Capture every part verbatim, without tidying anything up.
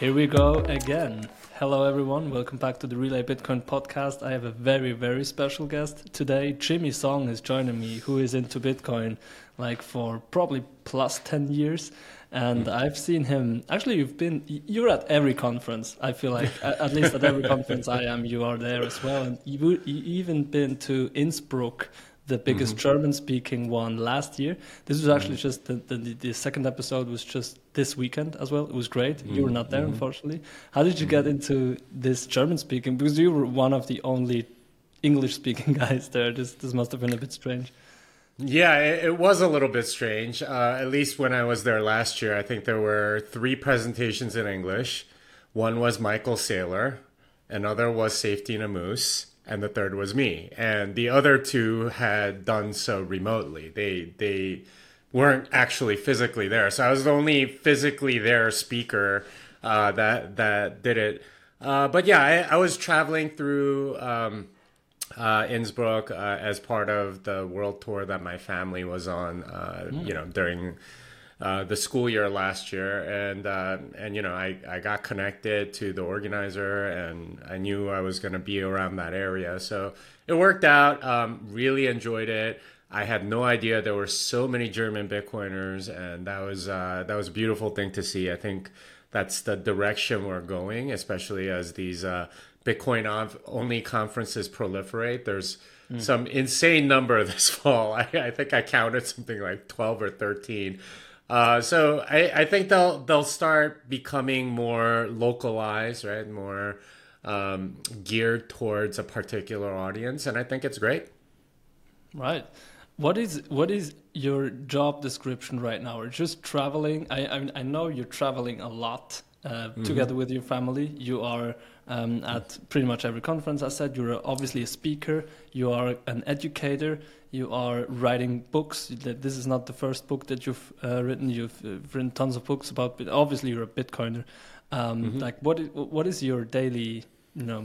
Here we go again. Hello, everyone. Welcome back to the Relay Bitcoin podcast. I have a very, very special guest today. Jimmy Song is joining me, who is into Bitcoin like for probably plus ten years. And I've seen him. Actually, you've been, you're at every conference. I feel like, at least at every conference I am, you are there as well. And you, you even been to Innsbruck, the biggest mm-hmm. German-speaking one last year. This was actually mm-hmm. just the, the the second episode was just this weekend as well. It was great. Mm-hmm. You were not there, mm-hmm. unfortunately. How did you mm-hmm. get into this German-speaking? Because you were one of the only English-speaking guys there. This this must have been a bit strange. Yeah, it, it was a little bit strange. Uh, at least when I was there last year, I think there were three presentations in English. One was Michael Saylor, another was Safety Moose, and the third was me. And the other two had done so remotely. They they weren't actually physically there. So I was the only physically there speaker uh, that that did it. Uh, but yeah, I, I was traveling through um, uh, Innsbruck uh, as part of the world tour that my family was on. Uh, mm. You know, during Uh, the school year last year, and uh, and you know I, I got connected to the organizer, and I knew I was going to be around that area, so it worked out. Um, really enjoyed it. I had no idea there were so many German Bitcoiners, and that was uh, that was a beautiful thing to see. I think that's the direction we're going, especially as these uh, Bitcoin only conferences proliferate. There's mm. some insane number this fall. I, I think I counted something like twelve or thirteen. Uh, so I, I think they'll they'll start becoming more localized, right? More um, geared towards a particular audience, and I think it's great. Right. What is what is your job description right now? Or just traveling? I I, I know you're traveling a lot uh, mm-hmm. together with your family. You are um, at pretty much every conference. I said you're obviously a speaker. You are an educator. You are writing books. This is not the first book that you've uh, written. You've uh, written tons of books about. But obviously, you're a Bitcoiner. Um, mm-hmm. Like, what is, what is your daily, you know,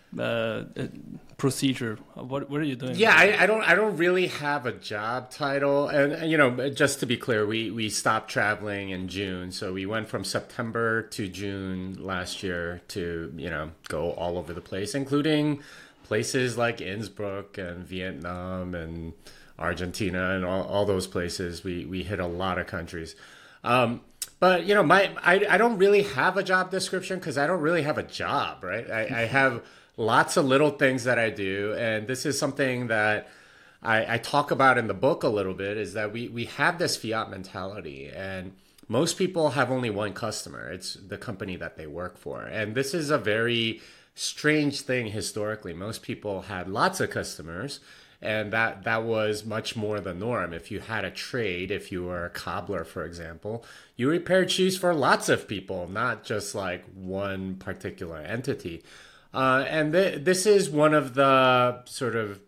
uh, uh, procedure? What what are you doing? Yeah, I, I don't I don't really have a job title. And you know, just to be clear, we we stopped traveling in June, so we went from September to June last year to you know go all over the place, including places like Innsbruck and Vietnam and Argentina and all, all those places. We we hit a lot of countries. Um, but, you know, my I, I don't really have a job description because I don't really have a job, right? I, I have lots of little things that I do. And this is something that I, I talk about in the book a little bit, is that we, we have this fiat mentality. And most people have only one customer. It's the company that they work for. And this is a very strange thing historically. Most people had lots of customers, and that that was much more the norm. If you had a trade, if you were a cobbler, for example, you repaired shoes for lots of people, not just like one particular entity. Uh, and th- this is one of the sort of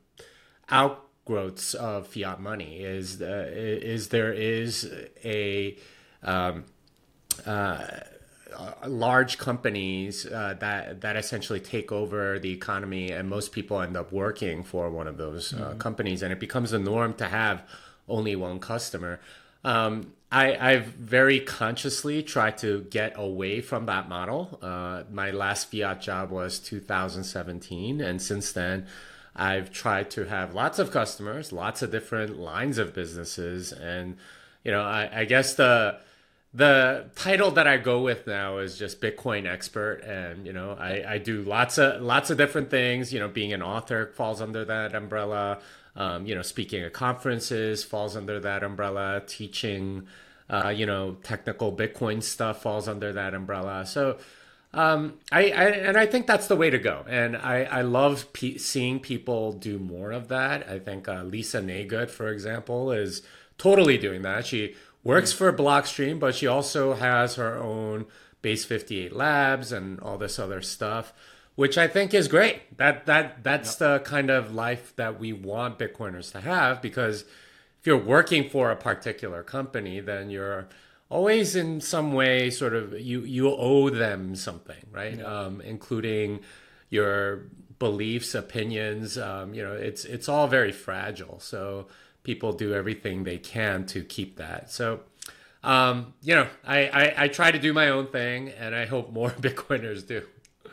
outgrowths of fiat money, is uh, is there is a um, uh, Uh, large companies uh, that that essentially take over the economy, and most people end up working for one of those uh, mm-hmm. companies, and it becomes a norm to have only one customer. Um, I, I've very consciously tried to get away from that model. Uh, my last fiat job was two thousand seventeen, and since then, I've tried to have lots of customers, lots of different lines of businesses, and you know, I, I guess the The title that I go with now is just Bitcoin expert, and you know I, I do lots of lots of different things. You know, being an author falls under that umbrella. Um, you know, speaking at conferences falls under that umbrella. Teaching, uh, you know, technical Bitcoin stuff falls under that umbrella. So, um, I, I and I think that's the way to go. And I I love pe- seeing people do more of that. I think uh, Lisa Naygood, for example, is totally doing that. She works for Blockstream, but she also has her own Base fifty-eight Labs and all this other stuff, which I think is great. That that that's yep. the kind of life that we want Bitcoiners to have, because if you're working for a particular company, then you're always in some way sort of, you, you owe them something, right? Yep. Um, including your beliefs, opinions. Um, you know, it's it's all very fragile. So people do everything they can to keep that. So Um, you know, I, I, I try to do my own thing, and I hope more Bitcoiners do.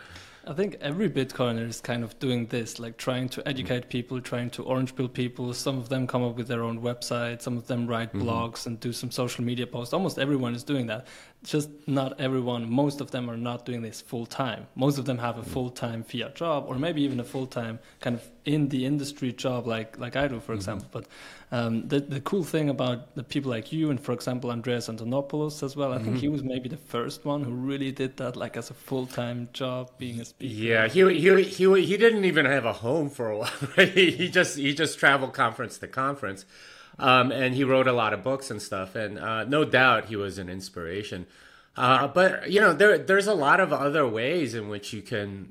I think every Bitcoiner is kind of doing this, like trying to educate mm-hmm. people, trying to orange pill people. Some of them come up with their own website. Some of them write mm-hmm. blogs and do some social media posts. Almost everyone is doing that. Just not everyone. Most of them are not doing this full time. Most of them have a full time fiat job, or maybe even a full time kind of in the industry job, like like I do, for mm-hmm. example. But um, the the cool thing about the people like you and, for example, Andreas Antonopoulos as well. I mm-hmm. think he was maybe the first one who really did that, like as a full time job, being a speaker. Yeah, he he he he didn't even have a home for a while. Right? He just he just traveled conference to conference. Um, and he wrote a lot of books and stuff, and uh, no doubt he was an inspiration. Uh, but you know, there there's a lot of other ways in which you can,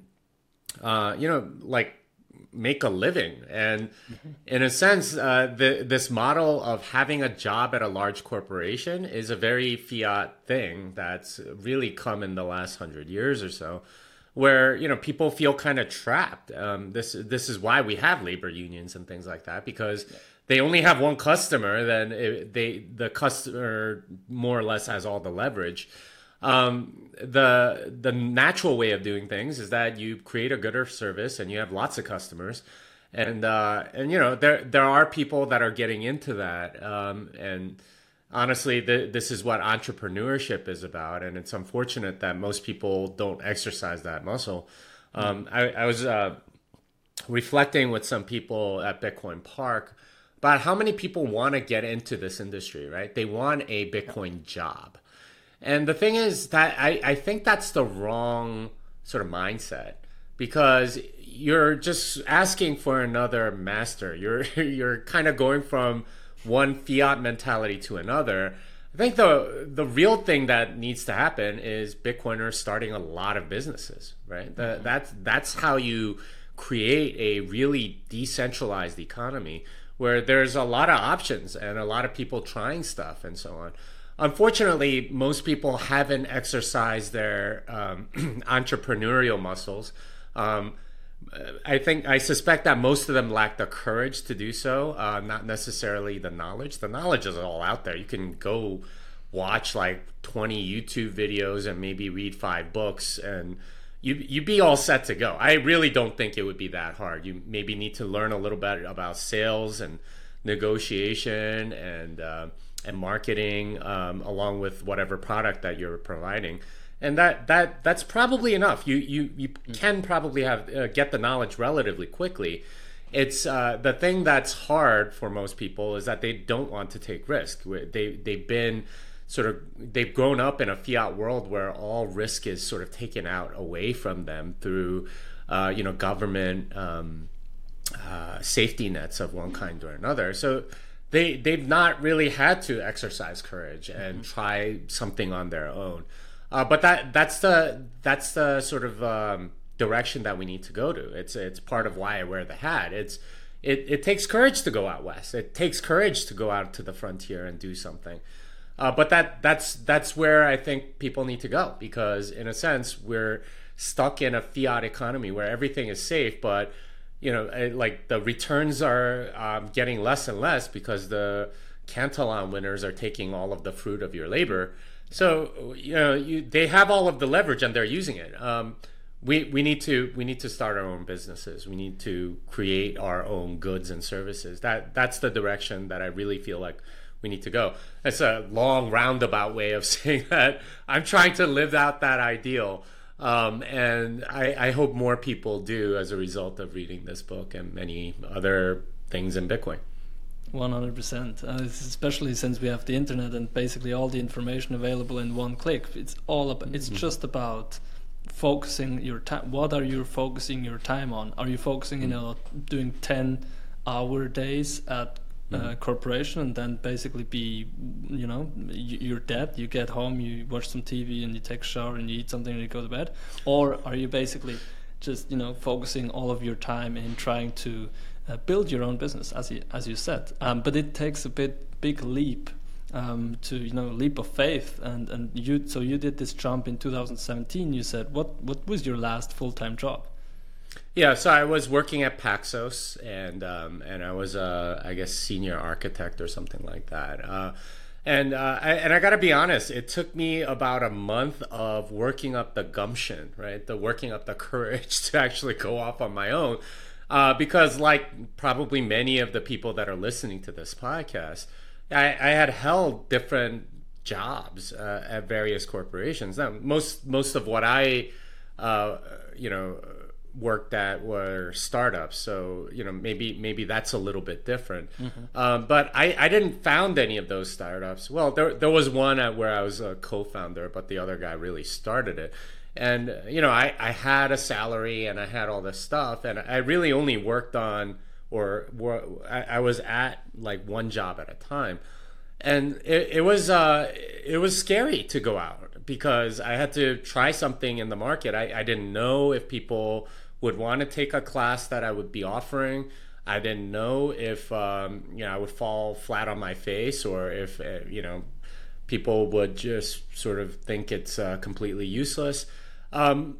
uh, you know, like make a living. And mm-hmm. in a sense, uh, the, this model of having a job at a large corporation is a very fiat thing that's really come in the last hundred years or so, where you know people feel kind of trapped. Um, this this is why we have labor unions and things like that, because yeah. they only have one customer, then it, they the customer more or less has all the leverage. Um, the the natural way of doing things is that you create a good service and you have lots of customers, and uh, and you know there there are people that are getting into that, um, and honestly, the, this is what entrepreneurship is about, and it's unfortunate that most people don't exercise that muscle. Um, I, I was uh, reflecting with some people at Bitcoin Park about how many people want to get into this industry, right? They want a Bitcoin job. And the thing is that I, I think that's the wrong sort of mindset, because you're just asking for another master. You're you're kind of going from one fiat mentality to another. I think the the real thing that needs to happen is Bitcoiners starting a lot of businesses, right? The, mm-hmm. That's that's how you create a really decentralized economy where there's a lot of options and a lot of people trying stuff and so on. Unfortunately, most people haven't exercised their um, entrepreneurial muscles. Um, I think I suspect that most of them lack the courage to do so, uh, not necessarily the knowledge. The knowledge is all out there. You can go watch like twenty YouTube videos and maybe read five books, and you you'd be all set to go. I really don't think it would be that hard. You maybe need to learn a little bit about sales and negotiation and uh, and marketing, um, along with whatever product that you're providing. And that, that that's probably enough. You you you can probably have uh, get the knowledge relatively quickly. It's uh, the thing that's hard for most people is that they don't want to take risk. They they've been sort of they've grown up in a fiat world where all risk is sort of taken out away from them through uh, you know government um, uh, safety nets of one kind or another. So they they've not really had to exercise courage and mm-hmm. try something on their own. Uh, but that that's the that's the sort of um, direction that we need to go to. It's it's part of why I wear the hat. It's it, it takes courage to go out west. It takes courage to go out to the frontier and do something. Uh, but that that's that's where I think people need to go, because in a sense we're stuck in a fiat economy where everything is safe, but you know like the returns are um, getting less and less because the Cantillon winners are taking all of the fruit of your labor. So you know you, they have all of the leverage and they're using it. Um, we we need to we need to start our own businesses. We need to create our own goods and services. That that's the direction that I really feel like we need to go. It's a long roundabout way of saying that I'm trying to live out that ideal, um, and I, I hope more people do as a result of reading this book and many other things in Bitcoin. one hundred percent, uh, especially since we have the internet and basically all the information available in one click. It's all about, it's mm-hmm. just about focusing your time. What are you focusing your time on? Are you focusing, mm-hmm. you know, doing ten hour days at a mm-hmm. corporation and then basically be, you know, you're dead. You get home, you watch some T V and you take a shower and you eat something and you go to bed? Or are you basically just, you know, focusing all of your time in trying to Uh, build your own business, as you as you said, um, but it takes a bit big leap um, to you know leap of faith, and and you so you did this jump in two thousand seventeen. You said what what was your last full time job? Yeah, so I was working at Paxos, and um, and I was a I guess senior architect or something like that. Uh, And uh, I, and I got to be honest, it took me about a month of working up the gumption, right? The working up the courage to actually go off on my own. Uh, because like probably many of the people that are listening to this podcast, I, I had held different jobs uh, at various corporations. Now, most most of what I, uh, you know, worked at were startups. So, you know, maybe maybe that's a little bit different. Mm-hmm. Um, but I, I didn't found any of those startups. Well, there there was one at where I was a co-founder, but the other guy really started it. And, you know, I, I had a salary and I had all this stuff. And I really only worked on or were, I, I was at like one job at a time. And it, it was uh, it was scary to go out because I had to try something in the market. I, I didn't know if people would want to take a class that I would be offering. I didn't know if um, you know I would fall flat on my face or if uh, you know people would just sort of think it's uh, completely useless. Um,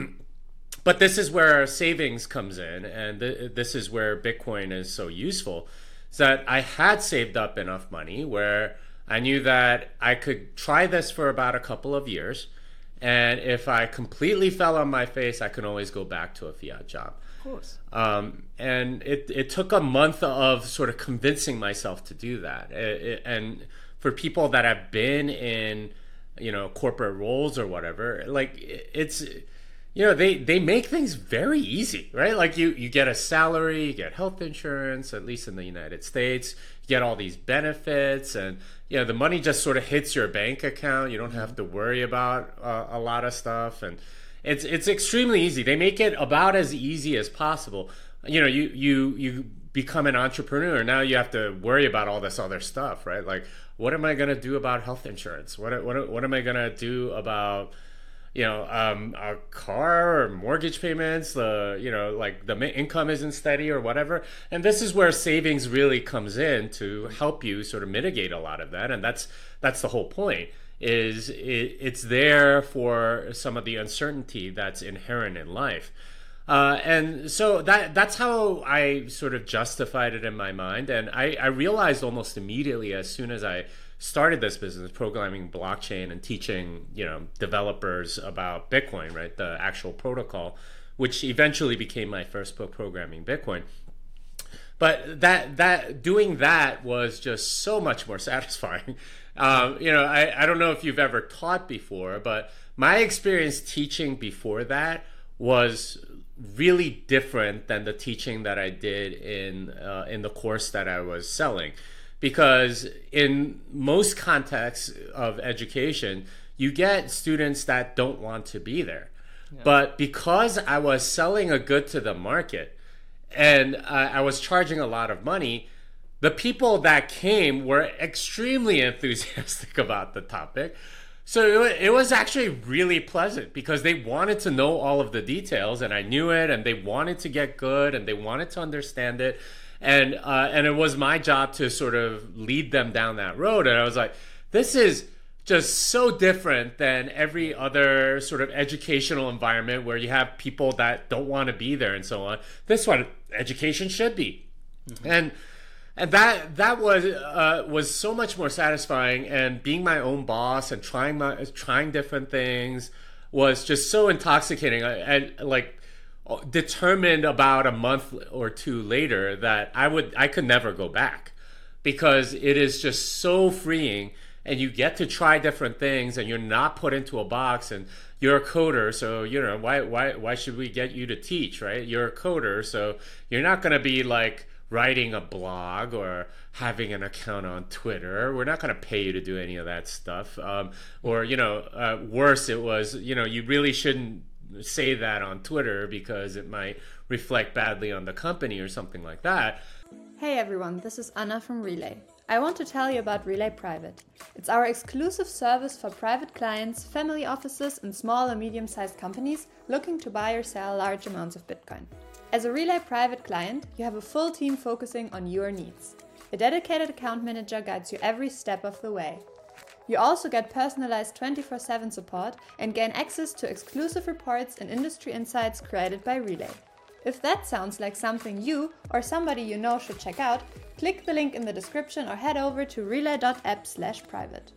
but this is where savings comes in, and th- this is where Bitcoin is so useful. Is that I had saved up enough money where I knew that I could try this for about a couple of years, and if I completely fell on my face, I could always go back to a fiat job. Of course. Um, and it, it took a month of sort of convincing myself to do that. It, it, and for people that have been in, you know, corporate roles or whatever, like it's, you know, they, they make things very easy, right? Like you, you get a salary, you get health insurance, at least in the United States, you get all these benefits, and, you know, the money just sort of hits your bank account. You don't have to worry about uh, a lot of stuff. And it's, it's extremely easy. They make it about as easy as possible. You know, you, you, you become an entrepreneur. Now you have to worry about all this other stuff, right? Like, what am I going to do about health insurance? What, what, what am I going to do about, you know, um, a car or mortgage payments, the, you know, like the income isn't steady or whatever. And this is where savings really comes in to help you sort of mitigate a lot of that. And that's, that's the whole point, is it, it's there for some of the uncertainty that's inherent in life. Uh, and so that that's how I sort of justified it in my mind. And I, I realized almost immediately as soon as I started this business, programming blockchain and teaching, you know, developers about Bitcoin, right, the actual protocol, which eventually became my first book, Programming Bitcoin. But that that doing that was just so much more satisfying. Um, you know, I, I don't know if you've ever taught before, but my experience teaching before that was really different than the teaching that I did in uh, in the course that I was selling. Because in most contexts of education, you get students that don't want to be there. Yeah. But because I was selling a good to the market and uh, I was charging a lot of money, the people that came were extremely enthusiastic about the topic. So it was actually really pleasant because they wanted to know all of the details, and I knew it, and they wanted to get good, and they wanted to understand it. And uh, and it was my job to sort of lead them down that road. And I was like, this is just so different than every other sort of educational environment where you have people that don't want to be there and so on. This is what education should be. Mm-hmm. And and that that was uh, was so much more satisfying. And being my own boss and trying my trying different things was just so intoxicating. I, and like. Determined about a month or two later that I would I could never go back, because it is just so freeing, and you get to try different things, and you're not put into a box. And you're a coder, so you know why why why should we get you to teach, right? You're a coder, so you're not going to be like writing a blog or having an account on Twitter. We're not going to pay you to do any of that stuff. Um, or you know, uh, worse, it was you know you really shouldn't say that on Twitter because it might reflect badly on the company or something like that. Hey everyone, this is Anna from Relay. I want to tell you about Relay Private. It's our exclusive service for private clients, family offices, and small and medium-sized companies looking to buy or sell large amounts of Bitcoin. As a Relay Private client, you have a full team focusing on your needs. A dedicated account manager guides you every step of the way. You also get personalized twenty-four seven support and gain access to exclusive reports and industry insights created by Relay. If that sounds like something you or somebody you know should check out, Click the link in the description or head over to relay dot app slash private.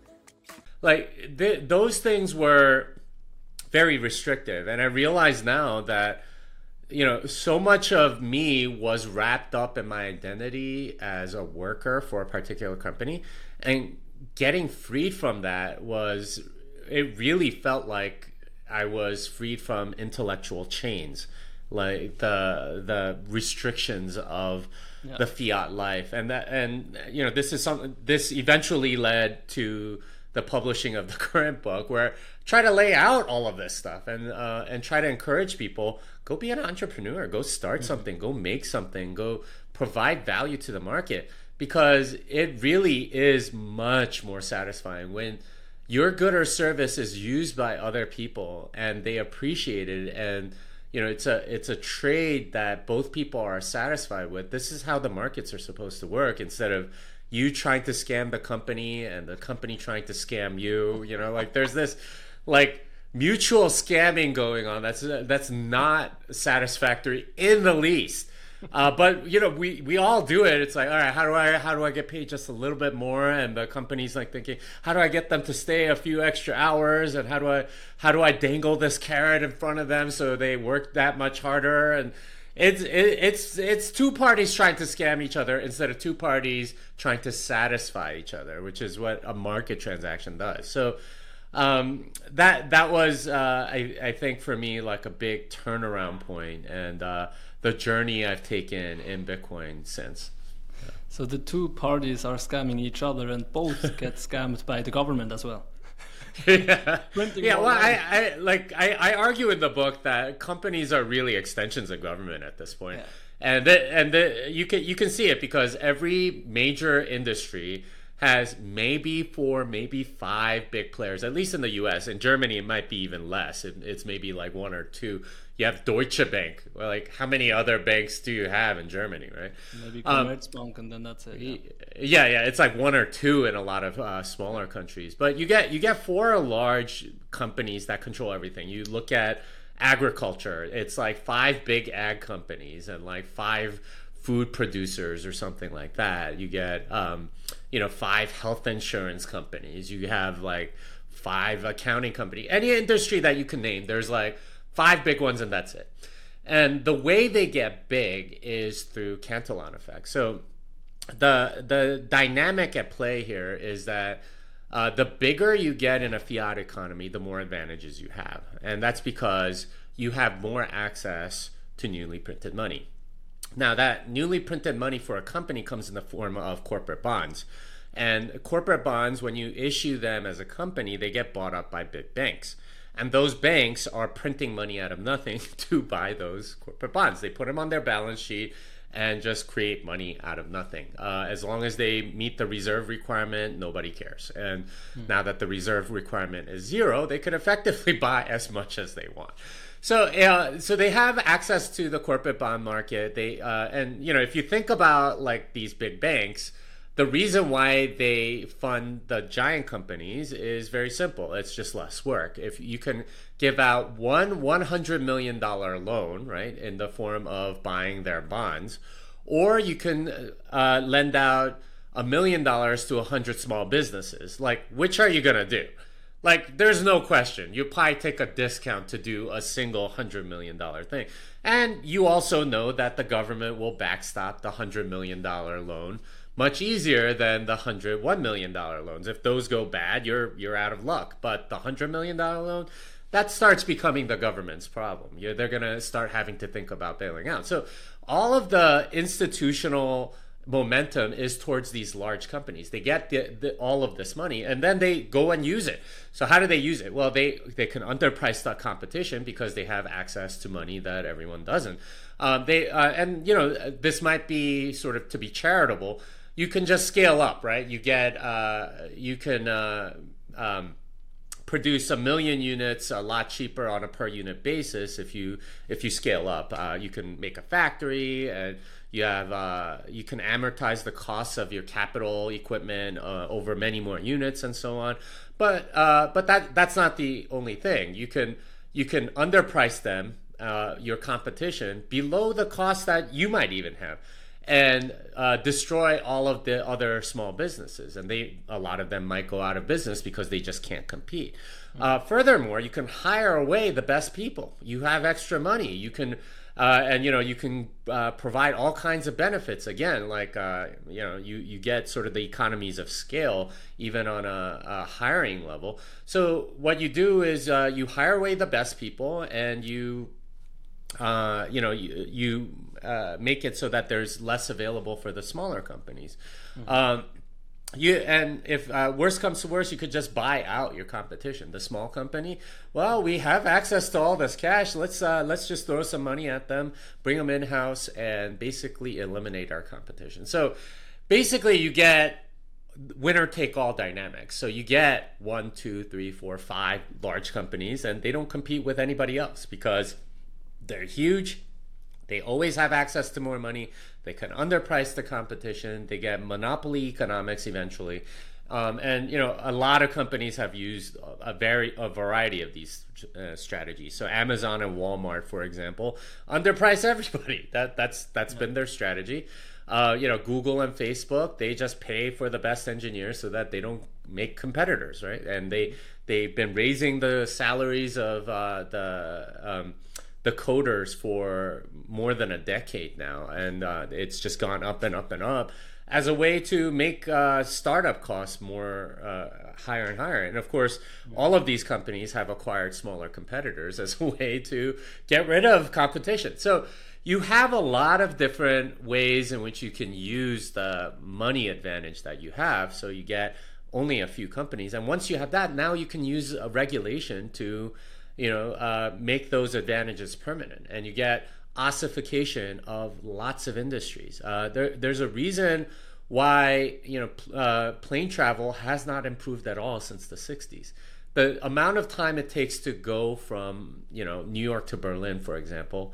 Like th- those things were very restrictive, and I realize now that, you know, so much of me was wrapped up in my identity as a worker for a particular company, and getting freed from that was, it really felt like I was freed from intellectual chains, like the the restrictions of yeah. the fiat life, and that, and you know, this is something. This eventually led to the publishing of the current book, where I try to lay out all of this stuff and uh, and try to encourage people, go be an entrepreneur, go start something, go make something, go provide value to the market, because it really is much more satisfying when your good or service is used by other people and they appreciate it, and you know, it's a it's a trade that both people are satisfied with. This is how the markets are supposed to work, instead of you trying to scam the company and the company trying to scam you. You know, like there's this like mutual scamming going on. That's that's not satisfactory in the least. Uh, but you know, we, we all do it. It's like, all right, how do I how do I get paid just a little bit more? And the company's like thinking, how do I get them to stay a few extra hours? And how do I how do I dangle this carrot in front of them so they work that much harder? And It's it, it's it's two parties trying to scam each other instead of two parties trying to satisfy each other, which is what a market transaction does. So um, that that was uh, I I think for me like a big turnaround point, and uh, the journey I've taken in Bitcoin since. Yeah. So the two parties are scamming each other, and both get scammed by the government as well. yeah, yeah. Well, I, I like I, I argue in the book that companies are really extensions of government at this point, yeah. and the, and the, you can you can see it because every major industry has maybe four, maybe five big players, at least in the U S. In Germany, it might be even less. It, it's maybe like one or two. You have Deutsche Bank. Well, like how many other banks do you have in Germany, right? Maybe Commerzbank, um, and then that's it. Yeah. yeah, yeah, it's like one or two in a lot of uh, smaller countries. But you get you get four large companies that control everything. You look at agriculture; it's like five big ag companies and like five food producers or something like that. You get um, you know five health insurance companies. You have like five accounting companies. Any industry that you can name, there's like five big ones, and that's it. And the way they get big is through Cantillon effect. So the the dynamic at play here is that uh, the bigger you get in a fiat economy, the more advantages you have. And that's because you have more access to newly printed money. Now, that newly printed money for a company comes in the form of corporate bonds. And corporate bonds, when you issue them as a company, they get bought up by big banks. And those banks are printing money out of nothing to buy those corporate bonds. They put them on their balance sheet and just create money out of nothing. Uh, as long as they meet the reserve requirement, nobody cares. And hmm. now that the reserve requirement is zero, they could effectively buy as much as they want. So, uh, so they have access to the corporate bond market. They uh, and you know, if you think about like these big banks, the reason why they fund the giant companies is very simple. It's just less work. If you can give out one one hundred million dollars loan, right, in the form of buying their bonds, or you can uh, lend out a million dollars to one hundred small businesses, like, which are you going to do? Like, there's no question. You probably take a discount to do a single one hundred million dollars thing. And you also know that the government will backstop the one hundred million dollars loan much easier than the one hundred one million dollars loans. If those go bad, you're you're out of luck. But the one hundred million dollars loan, that starts becoming the government's problem. You're, they're going to start having to think about bailing out. So all of the institutional momentum is towards these large companies. They get the, the, all of this money, and then they go and use it. So how do they use it? Well, they, they can underprice the competition because they have access to money that everyone doesn't. Um, they uh, and you know, this might be sort of to be charitable. You can just scale up, right? You get uh, you can uh, um, produce a million units a lot cheaper on a per unit basis if you if you scale up. Uh, you can make a factory, and you have uh, you can amortize the costs of your capital equipment uh, over many more units and so on. But uh, but that that's not the only thing. You can you can underprice them, uh, your competition, below the cost that you might even have. and uh, destroy all of the other small businesses. And they, a lot of them might go out of business because they just can't compete. Mm-hmm. Uh, furthermore, you can hire away the best people. You have extra money. You can, uh, and you know, you can uh, provide all kinds of benefits. Again, like uh, you know, you you get sort of the economies of scale even on a, a hiring level. So what you do is uh, you hire away the best people, and you. Uh, you know, you, you uh, make it so that there's less available for the smaller companies. Mm-hmm. Um, you and if uh, worst comes to worst, you could just buy out your competition, the small company. Well, we have access to all this cash. Let's uh, let's just throw some money at them, bring them in house, and basically eliminate our competition. So basically, you get winner take all dynamics. So you get one, two, three, four, five large companies, and they don't compete with anybody else because they're huge. They always have access to more money. They can underprice the competition. They get monopoly economics eventually. Um, and, you know, a lot of companies have used a very a variety of these uh, strategies. So Amazon and Walmart, for example, underprice everybody. That that's that's yeah. been their strategy. Uh, you know, Google and Facebook, they just pay for the best engineers so that they don't make competitors, right? And they they've been raising the salaries of uh, the um, the coders for more than a decade now, and uh, it's just gone up and up and up as a way to make uh, startup costs more uh, higher and higher. And of course, all of these companies have acquired smaller competitors as a way to get rid of competition. So you have a lot of different ways in which you can use the money advantage that you have. So you get only a few companies, and once you have that, now you can use a regulation to you know, uh, make those advantages permanent, and you get ossification of lots of industries. Uh, there, there's a reason why, you know, uh, plane travel has not improved at all since the sixties. The amount of time it takes to go from, you know, New York to Berlin, for example,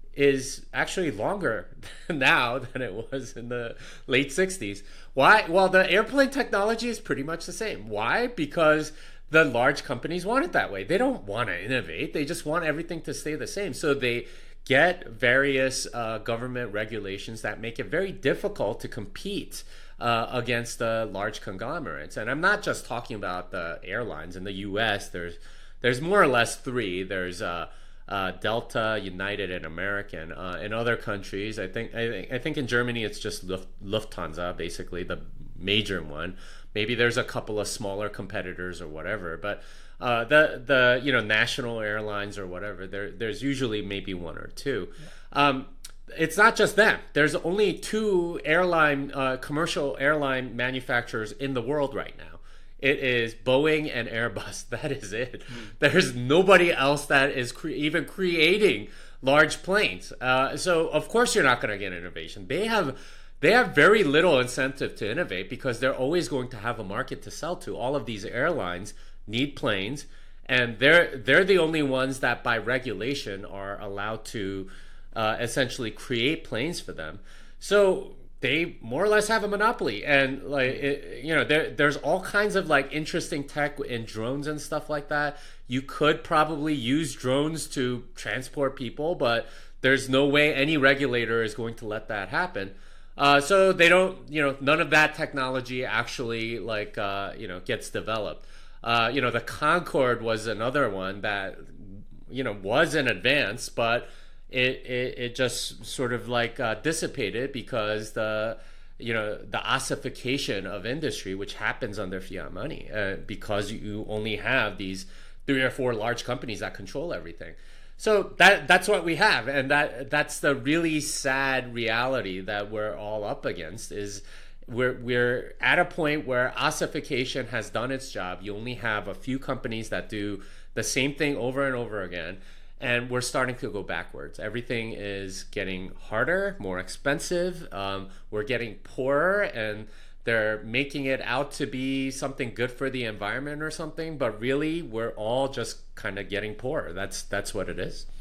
is actually longer now than it was in the late sixties. Why? Well, the airplane technology is pretty much the same. Why? Because the large companies want it that way. They don't want to innovate. They just want everything to stay the same. So they get various uh, government regulations that make it very difficult to compete uh, against the large conglomerates. And I'm not just talking about the airlines. In the U S, there's there's more or less three. There's uh, uh, Delta, United, and American. Uh, in other countries, I think I think, I think in Germany it's just Luft, Lufthansa, basically the major one. Maybe there's a couple of smaller competitors or whatever, but uh, the the you know national airlines or whatever, there there's usually maybe one or two. Yeah. Um, it's not just them. There's only two airline uh, commercial airline manufacturers in the world right now. It is Boeing and Airbus. That is it. Mm. There's nobody else that is cre- even creating large planes. Uh, so of course you're not going to get innovation. They have. They have very little incentive to innovate because they're always going to have a market to sell to. All of these airlines need planes, and they're they're the only ones that by regulation are allowed to uh, essentially create planes for them. So they more or less have a monopoly. And like it, you know, there there's all kinds of like interesting tech in drones and stuff like that. You could probably use drones to transport people, but there's no way any regulator is going to let that happen. Uh, so they don't, you know, none of that technology actually like, uh, you know, gets developed. Uh, you know, the Concorde was another one that, you know, was in advance, but it, it, it just sort of like uh, dissipated because the, you know, the ossification of industry, which happens under fiat money, uh, because you only have these three or four large companies that control everything. So that that's what we have, and that that's the really sad reality that we're all up against. Is we're we're at a point where ossification has done its job. You only have a few companies that do the same thing over and over again, and we're starting to go backwards. Everything is getting harder, more expensive. Um, we're getting poorer, and they're making it out to be something good for the environment or something, but really we're all just kind of getting poorer. That's that's what it is.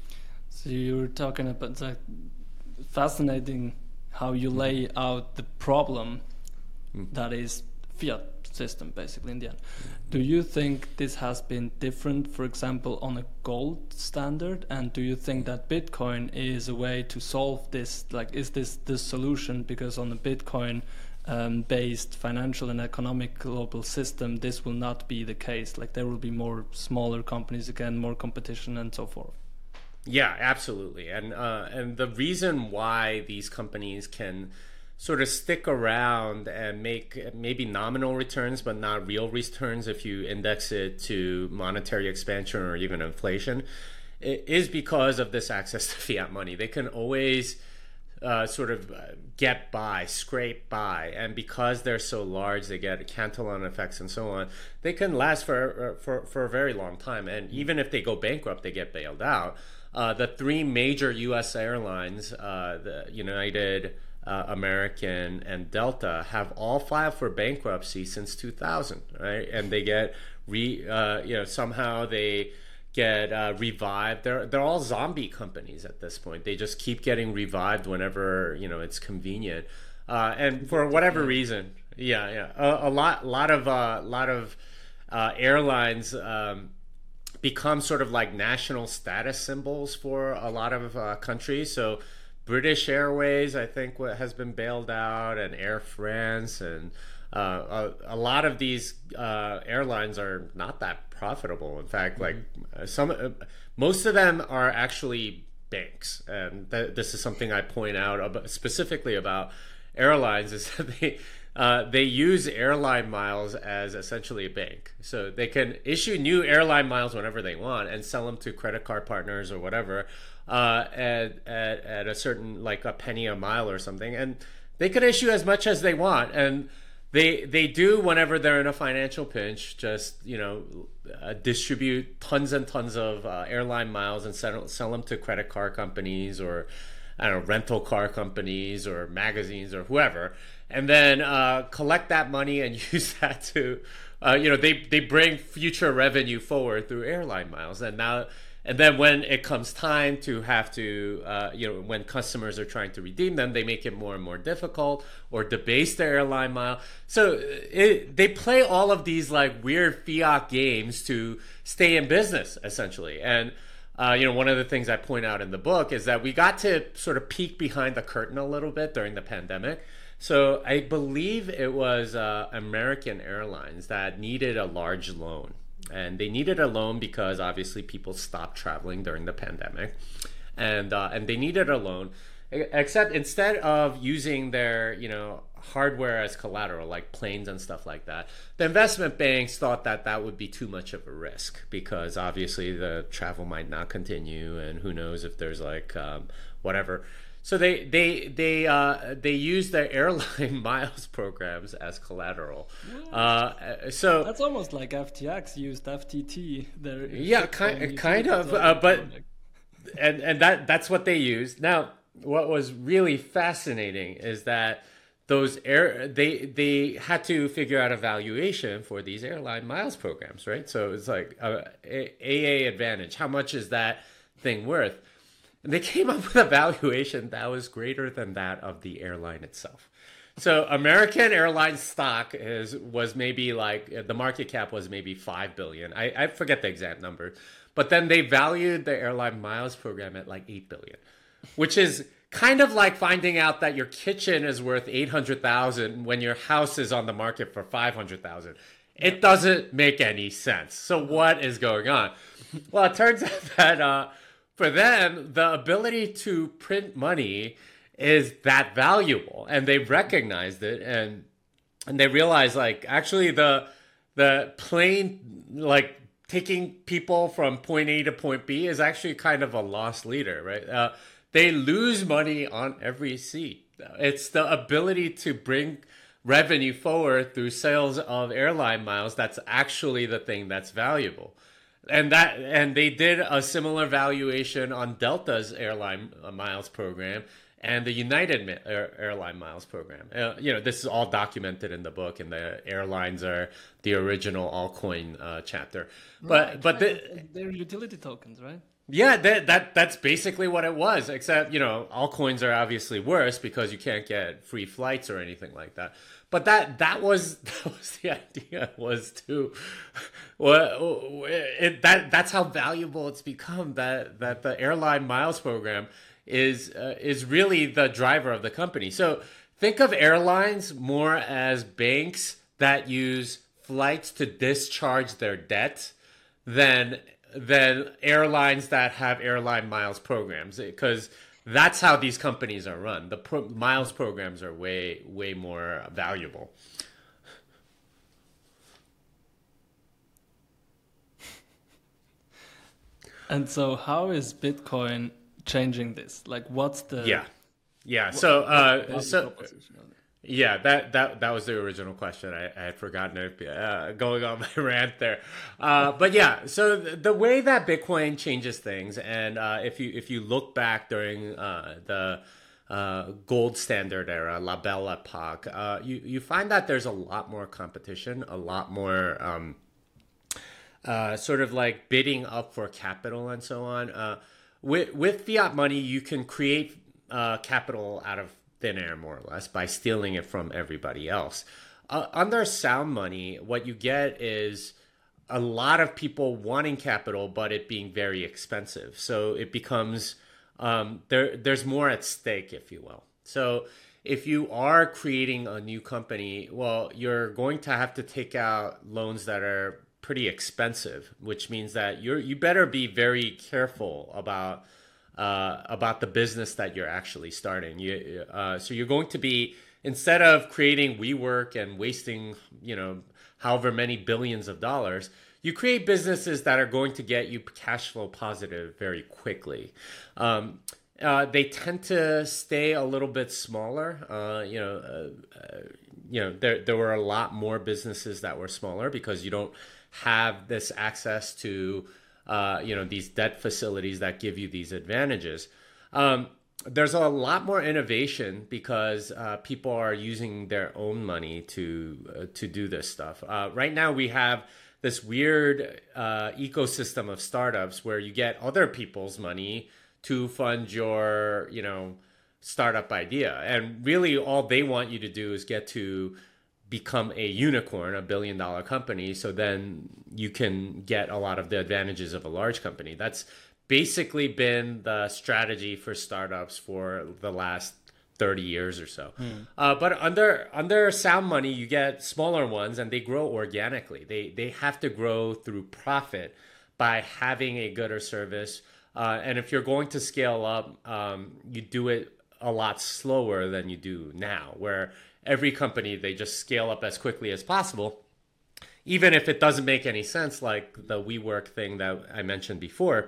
So you were talking about that, fascinating how you lay out the problem mm. that is fiat system, basically, in the end. Do you think this has been different, for example, on a gold standard? And do you think that Bitcoin is a way to solve this? Like, is this the solution? Because on a Bitcoin um, based financial and economic global system, this will not be the case. Like, there will be more smaller companies again, more competition and so forth. Yeah, absolutely. And uh, and the reason why these companies can sort of stick around and make maybe nominal returns, but not real returns if you index it to monetary expansion or even inflation, is because of this access to fiat money. They can always uh, sort of get by, scrape by, and because they're so large, they get Cantillon effects and so on. They can last for for for a very long time, and even if they go bankrupt, they get bailed out. Uh, the three major U S airlines, uh, the United, uh, American, and Delta, have all filed for bankruptcy since two thousand, right? And they get re, uh, you know, somehow they get uh, revived. They're they're all zombie companies at this point. They just keep getting revived whenever, you know, it's convenient, uh, and for whatever reason, yeah, yeah, a, a lot, lot of, uh, lot of uh, airlines. Um, become sort of like national status symbols for a lot of uh, countries. So British Airways, I think, what has been bailed out, and Air France, and uh, a, a lot of these uh, airlines are not that profitable. In fact, like some, uh, most of them are actually banks, and th- this is something I point out about, specifically about airlines, is that they Uh, they use airline miles as essentially a bank. So they can issue new airline miles whenever they want and sell them to credit card partners or whatever uh, at, at, at a certain, like a penny a mile or something. And they can issue as much as they want. And they they do, whenever they're in a financial pinch, just, you know, uh, distribute tons and tons of uh, airline miles and sell, sell them to credit card companies, or, I don't know, rental car companies or magazines or whoever. And then uh, collect that money and use that to, uh, you know, they, they bring future revenue forward through airline miles. And now, and then when it comes time to have to, uh, you know, when customers are trying to redeem them, they make it more and more difficult or debase the airline mile. So it, they play all of these like weird fiat games to stay in business, essentially. And Uh, you know, one of the things I point out in the book is that we got to sort of peek behind the curtain a little bit during the pandemic. So I believe it was uh, American Airlines that needed a large loan. And they needed a loan because obviously people stopped traveling during the pandemic. And uh, and they needed a loan, except instead of using their, you know, hardware as collateral, like planes and stuff like that, the investment banks thought that that would be too much of a risk, because obviously the travel might not continue, and who knows if there's like um, whatever. So they they they uh, they use their airline miles programs as collateral. Uh, so that's almost like F T X used F T T. Their yeah, kind kind of, uh, but and and that that's what they used. Now, what was really fascinating is that those air they they had to figure out a valuation for these airline miles programs, right? So it's like uh, A A Advantage. How much is that thing worth? And they came up with a valuation that was greater than that of the airline itself. So American Airlines stock is was maybe like, the market cap was maybe five billion. I, I forget the exact number, but then they valued the airline miles program at like eight billion, which is kind of like finding out that your kitchen is worth eight hundred thousand when your house is on the market for five hundred thousand. It doesn't make any sense. So what is going on? Well, it turns out that uh, for them, the ability to print money is that valuable, and they recognized it, and and they realized, like, actually the the plane, like, taking people from point A to point B is actually kind of a lost leader, right? Uh, They lose money on every seat. It's the ability to bring revenue forward through sales of airline miles that's actually the thing that's valuable. And that and they did a similar valuation on Delta's airline miles program and the United airline miles program. Uh, you know, this is all documented in the book, and the airlines are the original altcoin uh, chapter. But right. but the, they're utility tokens, right? Yeah, that that that's basically what it was. Except, you know, all coins are obviously worse because you can't get free flights or anything like that. But that that was that was the idea, was to, well, it, that that's how valuable it's become. That that the airline miles program is uh, is really the driver of the company. So think of airlines more as banks that use flights to discharge their debt than than airlines that have airline miles programs, because that's how these companies are run. The pro- miles programs are way way more valuable. And so how is Bitcoin changing this? Like, what's the Yeah. Yeah. So uh what's the so proposition of it? Yeah, that, that that was the original question. I, I had forgotten it, uh, going on my rant there. Uh, but yeah, so the, the way that Bitcoin changes things, and uh, if you if you look back during uh, the uh, gold standard era, La Belle Epoque, uh, you you find that there's a lot more competition, a lot more um, uh, sort of like bidding up for capital and so on. Uh, with with fiat money, you can create uh, capital out of thin air, more or less, by stealing it from everybody else. Uh, under sound money, what you get is a lot of people wanting capital, but it being very expensive. So it becomes um, there. There's more at stake, if you will. So if you are creating a new company, well, you're going to have to take out loans that are pretty expensive, which means that you're you better be very careful about. Uh, about the business that you're actually starting. You, uh, so you're going to be, instead of creating WeWork and wasting, you know, however many billions of dollars, you create businesses that are going to get you cash flow positive very quickly. Um, uh, they tend to stay a little bit smaller. Uh, you know, uh, uh, you know, there there were a lot more businesses that were smaller because you don't have this access to Uh, you know, these debt facilities that give you these advantages. Um, there's a lot more innovation because uh, people are using their own money to uh, to do this stuff. Uh, right now, we have this weird uh, ecosystem of startups where you get other people's money to fund your, you know, startup idea, and really all they want you to do is get to become a unicorn, a billion dollar company, so then you can get a lot of the advantages of a large company. That's basically been the strategy for startups for the last thirty years or so. Hmm. Uh, but under under sound money, you get smaller ones and they grow organically. They they have to grow through profit by having a gooder service. Uh, and if you're going to scale up, um, you do it a lot slower than you do now, where every company, they just scale up as quickly as possible, even if it doesn't make any sense, like the WeWork thing that I mentioned before,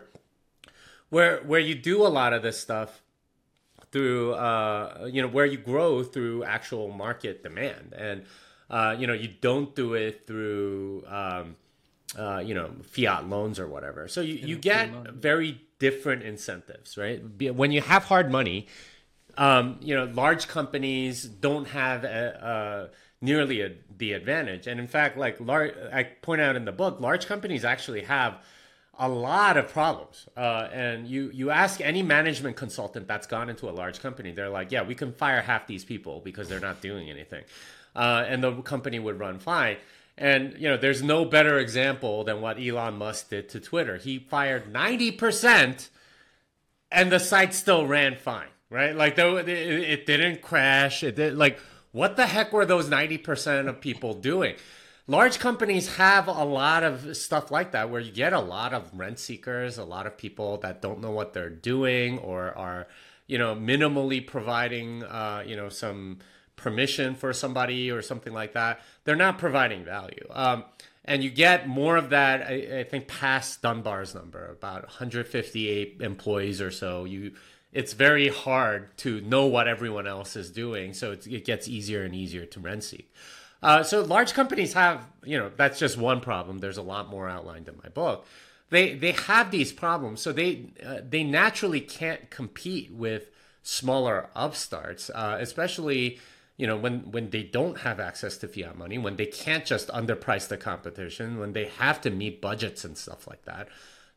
where where you do a lot of this stuff through, uh, you know, where you grow through actual market demand. And, uh, you know, you don't do it through, um, uh, you know, fiat loans or whatever. So you, you get very different incentives, right? When you have hard money, Um, you know, large companies don't have a, a, nearly a, the advantage. And in fact, like large, I point out in the book, large companies actually have a lot of problems. Uh, and you, you ask any management consultant that's gone into a large company, they're like, yeah, we can fire half these people because they're not doing anything. Uh, and the company would run fine. And, you know, there's no better example than what Elon Musk did to Twitter. He fired ninety percent and the site still ran fine. Right? Like, though it didn't crash. It did, like, what the heck were those ninety percent of people doing? Large companies have a lot of stuff like that, where you get a lot of rent seekers, a lot of people that don't know what they're doing, or are, you know, minimally providing, uh, you know, some permission for somebody or something like that. They're not providing value. Um, and you get more of that, I, I think, past Dunbar's number, about one hundred fifty-eight employees or so. You It's very hard to know what everyone else is doing, so it's, it gets easier and easier to rent seek. Uh, so large companies have, you know, that's just one problem. There's a lot more outlined in my book. They they have these problems, so they uh, they naturally can't compete with smaller upstarts, uh, especially, you know, when when they don't have access to fiat money, when they can't just underprice the competition, when they have to meet budgets and stuff like that.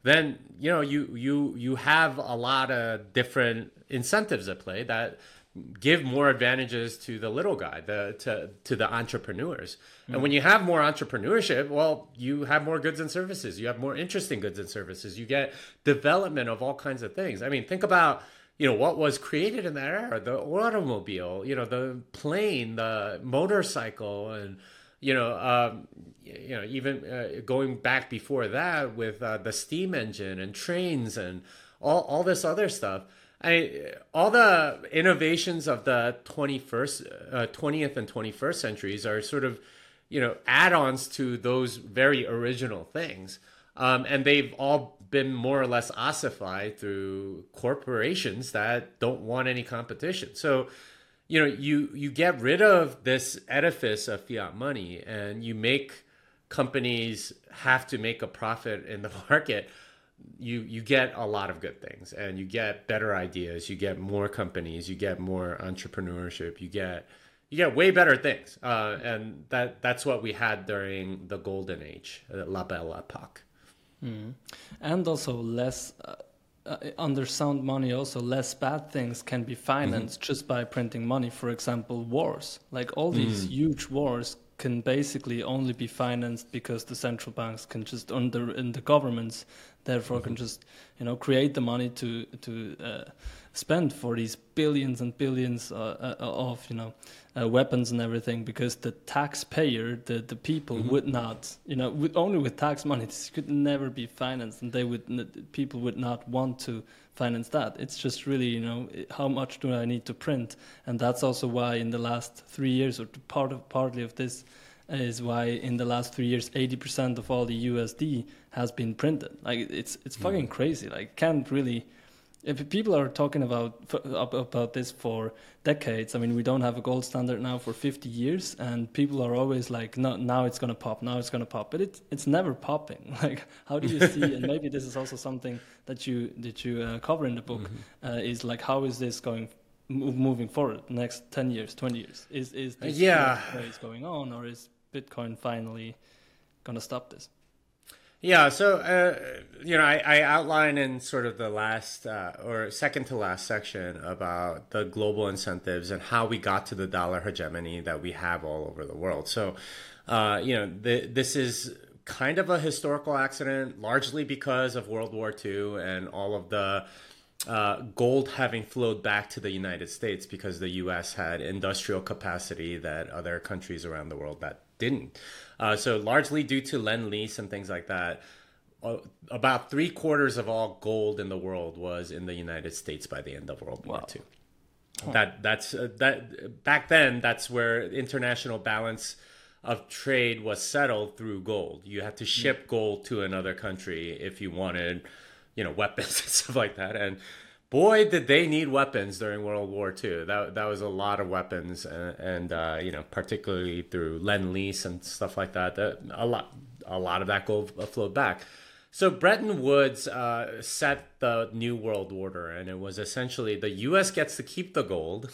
then you know you you you have a lot of different incentives at play that give more advantages to the little guy, the to to the entrepreneurs. Mm. And when you have more entrepreneurship, well, you have more goods and services. You have more interesting goods and services. You get development of all kinds of things. I mean, think about, you know, what was created in that era: the automobile, you know, the plane, the motorcycle, and you know, um, you know, even uh, going back before that with uh, the steam engine and trains and all all this other stuff. I, all the innovations of the twenty-first, uh, twentieth and twenty-first centuries are sort of, you know, add-ons to those very original things. Um, and they've all been more or less ossified through corporations that don't want any competition. So, you know, you, you get rid of this edifice of fiat money and you make companies have to make a profit in the market. You you get a lot of good things, and you get better ideas, you get more companies, you get more entrepreneurship, you get you get way better things, uh, and that that's what we had during the golden age, La Belle Epoque. Mm. And also less uh, uh, under sound money, also less bad things can be financed mm-hmm. just by printing money. For example, wars, like all these mm. huge wars can basically only be financed because the central banks can just under in the governments therefore mm-hmm. can just, you know, create the money to to uh, spend for these billions and billions uh, uh, of, you know, uh, weapons and everything, because the taxpayer, the the people mm-hmm. would not, you know, with, only with tax money this could never be financed, and they would people would not want to finance that. It's just really, you know, how much do I need to print? And that's also why in the last three years, or part of partly of this is why in the last three years, eighty percent of all the U S D has been printed. Like it's it's fucking crazy. Like can't really, if people are talking about about this for decades. I mean, we don't have a gold standard now for fifty years, and people are always like, no, now it's gonna pop, now it's gonna pop, but it's it's never popping. Like, how do you see? And maybe this is also something that you that you uh, cover in the book. Mm-hmm. Uh, is like, how is this going? Moving forward, next ten years, twenty years, is is this yeah phase going on, or is Bitcoin finally gonna stop this? Yeah, so uh, you know, I, I outline in sort of the last uh, or second to last section about the global incentives and how we got to the dollar hegemony that we have all over the world. So, uh, you know, the, this is kind of a historical accident, largely because of World War Two and all of the Uh, gold having flowed back to the United States because the U S had industrial capacity that other countries around the world that didn't. Uh, so largely due to Lend-Lease and things like that, uh, about three quarters of all gold in the world was in the United States by the end of World War Two. Huh. That that's uh, that back then. That's where international balance of trade was settled through gold. You had to ship mm. gold to another country if you wanted, you know, weapons and stuff like that. And boy, did they need weapons during World War Two. That that was a lot of weapons, and, and uh, you know, particularly through Lend-Lease and stuff like that. That a lot, a lot of that gold flowed back. So Bretton Woods uh, set the new world order, and it was essentially the U S gets to keep the gold,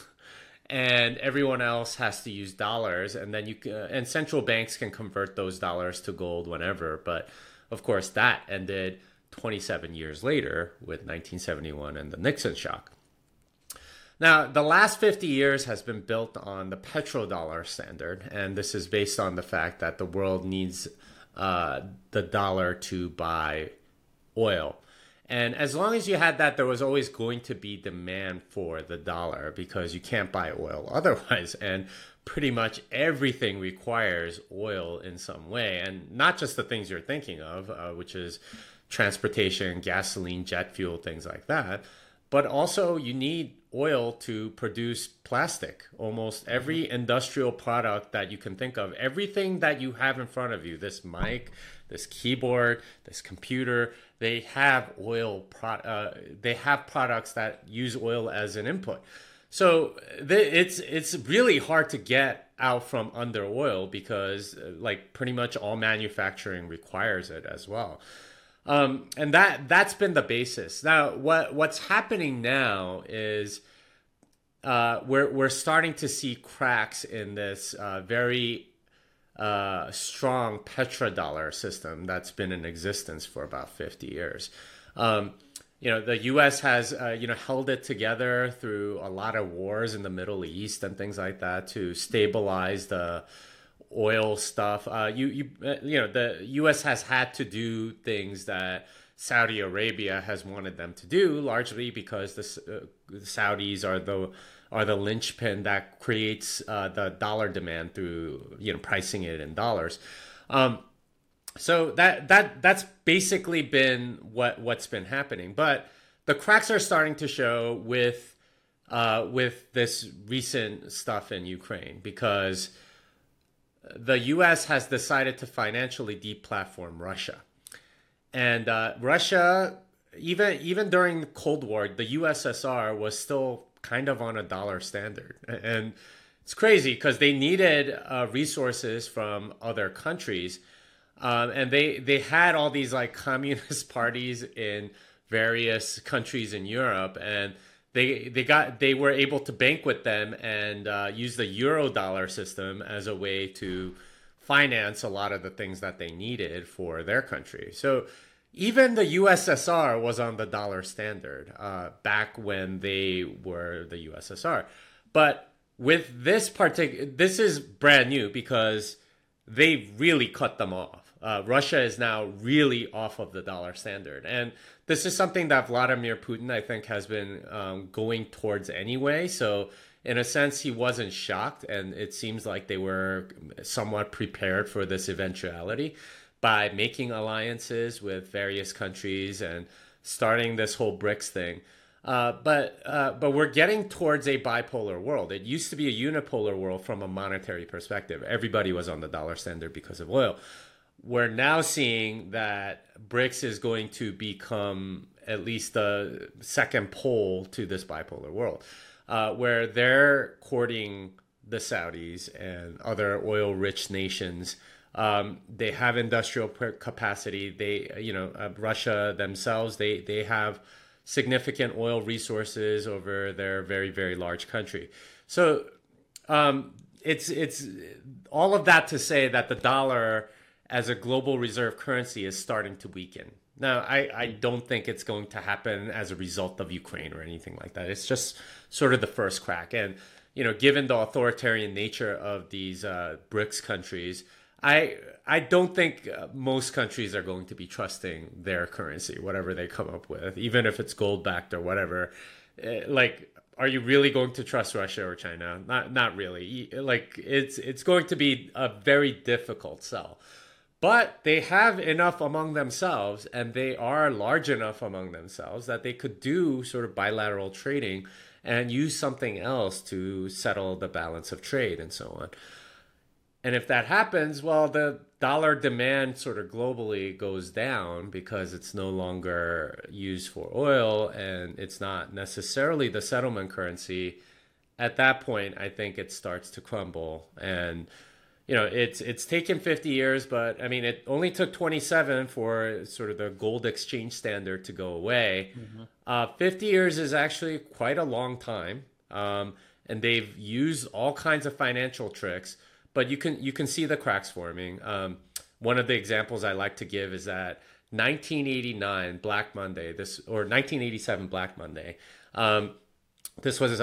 and everyone else has to use dollars, and then you uh, and central banks can convert those dollars to gold whenever. But of course, that ended twenty-seven years later with nineteen seventy-one and the Nixon shock. Now, the last fifty years has been built on the petrodollar standard, and this is based on the fact that the world needs uh, the dollar to buy oil. And as long as you had that, there was always going to be demand for the dollar because you can't buy oil otherwise. And pretty much everything requires oil in some way, and not just the things you're thinking of, uh, which is transportation, gasoline, jet fuel, things like that. But also you need oil to produce plastic. Almost every industrial product that you can think of, everything that you have in front of you, this mic, this keyboard, this computer, they have oil, pro- uh, they have products that use oil as an input. So th- it's it's really hard to get out from under oil because uh, like pretty much all manufacturing requires it as well. Um, and that, that's been the basis. Now, what, what's happening now is, uh, we're, we're starting to see cracks in this, uh, very, uh, strong petrodollar system that's been in existence for about fifty years. Um, you know, the U S has, uh, you know, held it together through a lot of wars in the Middle East and things like that to stabilize the oil stuff. Uh, you, you, uh, you know, the U S has had to do things that Saudi Arabia has wanted them to do, largely because the, uh, the Saudis are the are the linchpin that creates uh, the dollar demand through, you know, pricing it in dollars. Um, so that that that's basically been what what's been happening. But the cracks are starting to show with uh, with this recent stuff in Ukraine, because the U S has decided to financially deplatform Russia. And uh, Russia, even even during the Cold War, the U S S R was still kind of on a dollar standard. And it's crazy because they needed uh, resources from other countries. Um, and they, they had all these like communist parties in various countries in Europe. And they they got they were able to bank with them and uh, use the euro dollar system as a way to finance a lot of the things that they needed for their country. So even the U S S R was on the dollar standard uh, back when they were the U S S R. But with this particular, this is brand new because they really cut them off. Uh, Russia is now really off of the dollar standard. And this is something that Vladimir Putin, I think, has been um, going towards anyway. So in a sense, he wasn't shocked. And it seems like they were somewhat prepared for this eventuality by making alliances with various countries and starting this whole BRICS thing. Uh, but uh, but we're getting towards a bipolar world. It used to be a unipolar world from a monetary perspective. Everybody was on the dollar standard because of oil. We're now seeing that BRICS is going to become at least the second pole to this bipolar world, uh, where they're courting the Saudis and other oil-rich nations. Um, they have industrial capacity. They, you know, uh, Russia themselves, they they have significant oil resources over their very, very large country. So um, it's it's all of that to say that the dollar as a global reserve currency is starting to weaken. Now, I, I don't think it's going to happen as a result of Ukraine or anything like that. It's just sort of the first crack. And, you know, given the authoritarian nature of these uh, BRICS countries, I I don't think most countries are going to be trusting their currency, whatever they come up with, even if it's gold backed or whatever. Like, are you really going to trust Russia or China? Not not really. Like, it's it's going to be a very difficult sell. But they have enough among themselves, and they are large enough among themselves that they could do sort of bilateral trading and use something else to settle the balance of trade and so on. And if that happens, well, the dollar demand sort of globally goes down because it's no longer used for oil and it's not necessarily the settlement currency. At that point, I think it starts to crumble. And, you know, it's it's taken fifty years, but I mean, it only took twenty-seven for sort of the gold exchange standard to go away. Mm-hmm. Uh, fifty years is actually quite a long time. Um, and they've used all kinds of financial tricks. But you can you can see the cracks forming. Um, one of the examples I like to give is that nineteen eighty-nine Black Monday, this or nineteen eighty-seven Black Monday. Um, this was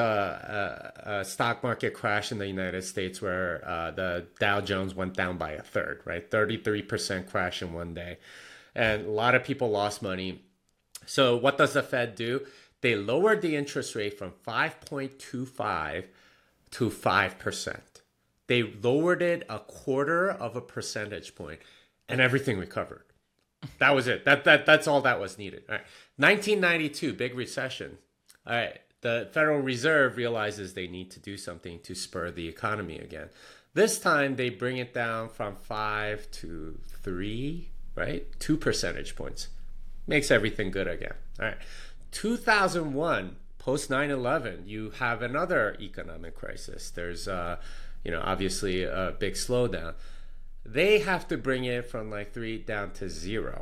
a, a, a stock market crash in the United States where uh, the Dow Jones went down by a third, right? thirty-three percent crash in one day, and a lot of people lost money. So what does the Fed do? They lowered the interest rate from five point two five to five percent. They lowered it a quarter of a percentage point, and everything recovered. That was it. That that that's all that was needed. All right. nineteen ninety-two, big recession. All right. The Federal Reserve realizes they need to do something to spur the economy again. This time they bring it down from five to three, right? Two percentage points. Makes everything good again. All right. two thousand one, post nine eleven, you have another economic crisis. There's uh you know, obviously a big slowdown. They have to bring it from like three down to zero,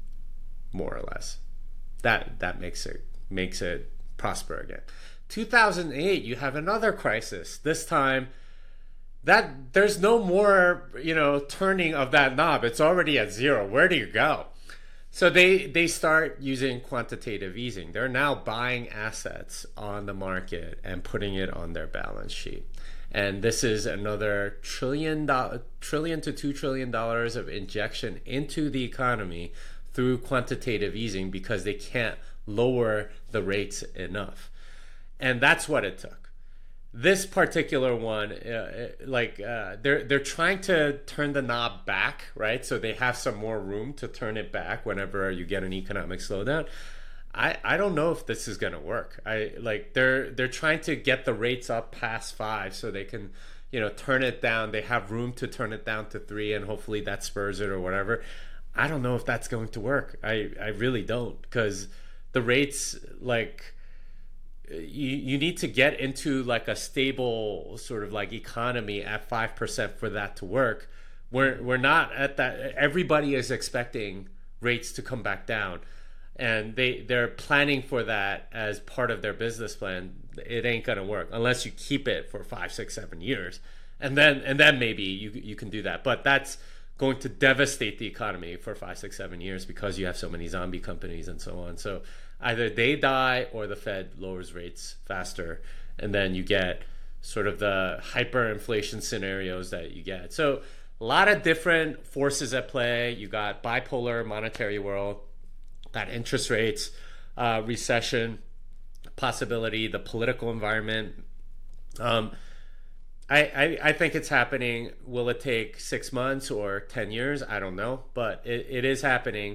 more or less. That that makes it makes it prosper again. two thousand eight, you have another crisis. This time, that there's no more, you know, turning of that knob. It's already at zero. Where do you go? So they they start using quantitative easing. They're now buying assets on the market and putting it on their balance sheet. And this is another trillion do- trillion to two trillion dollars of injection into the economy through quantitative easing because they can't lower the rates enough. And that's what it took. This particular one, uh, like uh, they're they're trying to turn the knob back, right? So they have some more room to turn it back whenever you get an economic slowdown. I, I don't know if this is gonna work. I like they're they're trying to get the rates up past five so they can, you know, turn it down. They have room to turn it down to three, and hopefully that spurs it or whatever. I don't know if that's going to work. I, I really don't, because the rates, like, you you need to get into like a stable sort of like economy at five percent for that to work. We're we're not at that. Everybody is expecting rates to come back down, and they they're planning for that as part of their business plan. It ain't gonna work unless you keep it for five, six, seven years, and then and then maybe you you can do that. But that's going to devastate the economy for five, six, seven years because you have so many zombie companies and so on. So either they die or the Fed lowers rates faster, and then you get sort of the hyperinflation scenarios that you get. So a lot of different forces at play. You got bipolar monetary world, got interest rates, uh, recession possibility, the political environment. Um, I, I, I think it's happening. Will it take six months or ten years? I don't know, but it, it is happening.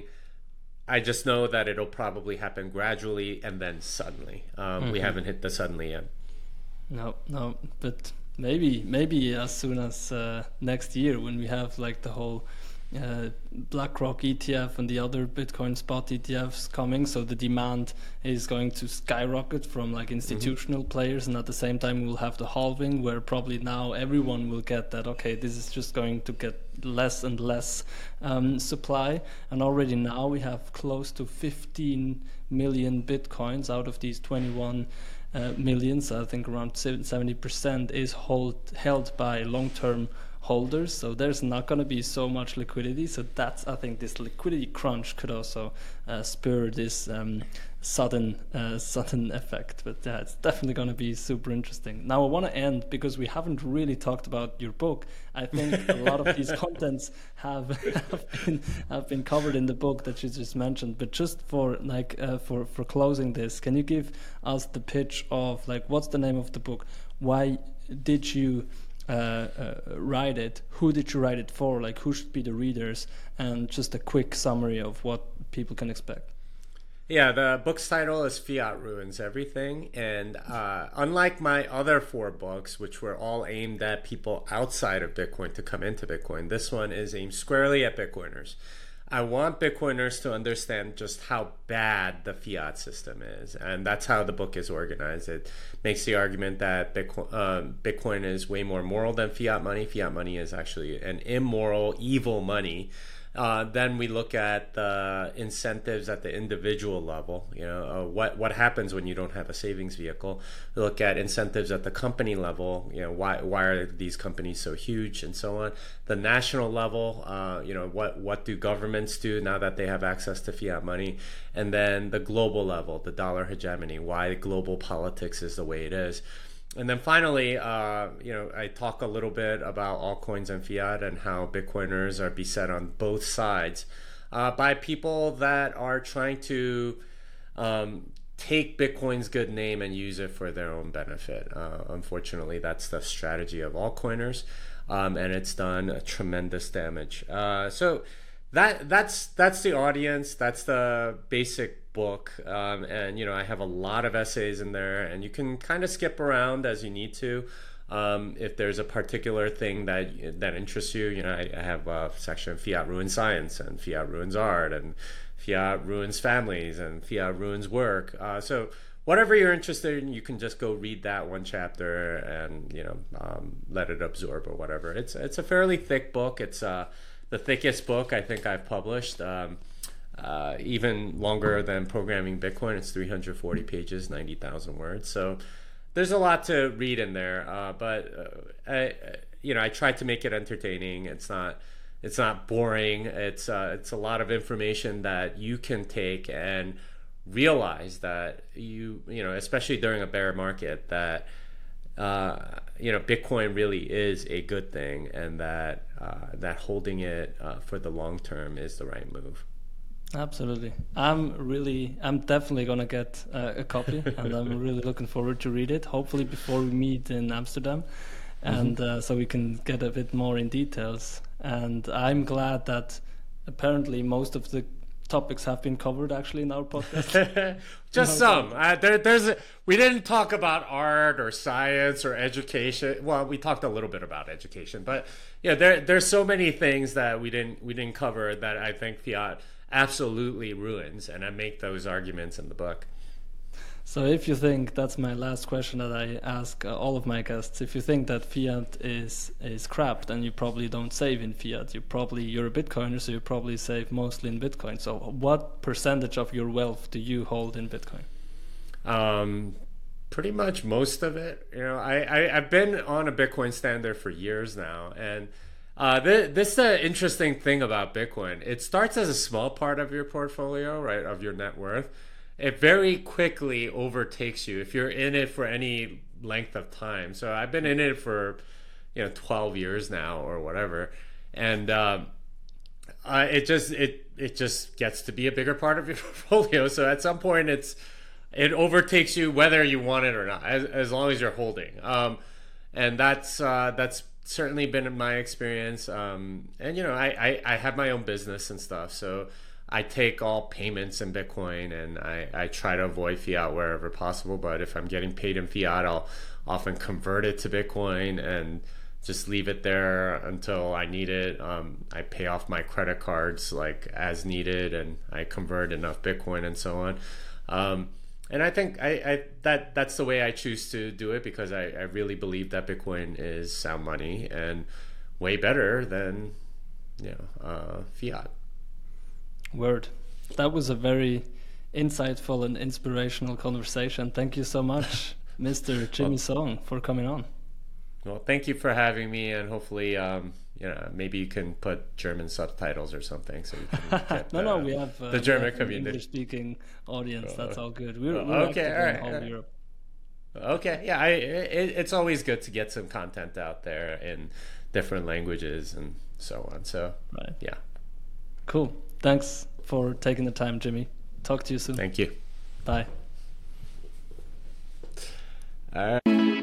I just know that it'll probably happen gradually and then suddenly. Um, mm-hmm. We haven't hit the suddenly yet. No, no, but maybe, maybe as soon as uh, next year when we have like the whole uh, BlackRock E T F and the other Bitcoin spot E T Fs coming, so the demand is going to skyrocket from like institutional mm-hmm. players, and at the same time we'll have the halving where probably now everyone will get that, okay, this is just going to get less and less um, supply, and already now we have close to fifteen million Bitcoins out of these twenty-one uh, millions. I think around seventy percent is hold, held by long-term holders, so there's not going to be so much liquidity. So that's, I think, this liquidity crunch could also uh, spur this um, sudden uh, sudden effect. But yeah, it's definitely going to be super interesting. Now I want to end because we haven't really talked about your book. I think a lot of these contents have have been have been covered in the book that you just mentioned. But just for like uh, for for closing this, can you give us the pitch of like what's the name of the book? Why did you Uh, uh, write it? Who did you write it for? Like, who should be the readers? And just a quick summary of what people can expect. Yeah, the book's title is Fiat Ruins Everything. And uh, unlike my other four books, which were all aimed at people outside of Bitcoin to come into Bitcoin, this one is aimed squarely at Bitcoiners. I want Bitcoiners to understand just how bad the fiat system is. And that's how the book is organized. It makes the argument that Bitcoin, um, Bitcoin is way more moral than fiat money. Fiat money is actually an immoral, evil money. Uh, then we look at the incentives at the individual level. You know, uh, what what happens when you don't have a savings vehicle? We look at incentives at the company level. You know, why why are these companies so huge and so on? The national level. Uh, you know, what what do governments do now that they have access to fiat money? And then the global level, the dollar hegemony. Why global politics is the way it is. And then finally, uh, you know, I talk a little bit about altcoins and fiat and how Bitcoiners are beset on both sides uh, by people that are trying to um, take Bitcoin's good name and use it for their own benefit. Uh, unfortunately, that's the strategy of altcoiners, um, and it's done tremendous damage. Uh, so that that's that's the audience. That's the basic book, um, and you know I have a lot of essays in there, and you can kind of skip around as you need to. Um, if there's a particular thing that that interests you, you know I, I have a section Fiat Ruins Science and Fiat Ruins Art and Fiat Ruins Families and Fiat Ruins Work. Uh, so whatever you're interested in, you can just go read that one chapter and you know um, let it absorb or whatever. It's it's a fairly thick book. It's uh, the thickest book I think I've published. Um, Uh, even longer than Programming Bitcoin. It's three hundred forty pages, ninety thousand words. So there's a lot to read in there. Uh, but uh, I, you know, I tried to make it entertaining. It's not, it's not boring. It's, uh, it's a lot of information that you can take and realize that you, you know, especially during a bear market, that, uh, you know, Bitcoin really is a good thing, and that, uh, that holding it uh, for the long term is the right move. Absolutely. I'm really, I'm definitely going to get uh, a copy, and I'm really looking forward to read it, hopefully before we meet in Amsterdam, and mm-hmm. uh, so we can get a bit more in details. And I'm glad that apparently most of the topics have been covered actually in our podcast. Just some. Uh, there, there's a, we didn't talk about art or science or education. Well, we talked a little bit about education, but yeah, there there's so many things that we didn't we didn't cover that I think fiat absolutely ruins, and I make those arguments in the book. So if you think, that's my last question that I ask uh, all of my guests, if you think that fiat is is crap, then you probably don't save in fiat. You probably, you're a Bitcoiner, so you probably save mostly in Bitcoin. So what percentage of your wealth do you hold in Bitcoin? Um, pretty much most of it. You know, I, I, I've been on a Bitcoin standard for years now, and Uh, th- this is the interesting thing about Bitcoin. It starts as a small part of your portfolio, right, of your net worth. It very quickly overtakes you if you're in it for any length of time. So I've been in it for, you know, twelve years now or whatever, and um, uh, it just it it just gets to be a bigger part of your portfolio. So at some point, it's it overtakes you whether you want it or not, as as long as you're holding. Um, and that's uh, that's. certainly been in my experience. Um, and, you know, I, I, I have my own business and stuff. So I take all payments in Bitcoin, and I, I try to avoid fiat wherever possible. But if I'm getting paid in fiat, I'll often convert it to Bitcoin and just leave it there until I need it. Um, I pay off my credit cards like as needed, and I convert enough Bitcoin and so on. Um, And I think I, I that that's the way I choose to do it, because I, I really believe that Bitcoin is sound money and way better than, you know, uh, fiat. Word. That was a very insightful and inspirational conversation. Thank you so much, Mister Jimmy well, Song, for coming on. Well, thank you for having me, and hopefully, um, you know, maybe you can put German subtitles or something so you can get no, the, no, we have uh, the German have community English-speaking audience. Uh, That's all good. We're, we're okay, all right, in whole all right. Europe. Okay, yeah, I, it, it's always good to get some content out there in different languages and so on. So, right. Yeah. Cool. Thanks for taking the time, Jimmy. Talk to you soon. Thank you. Bye. All right.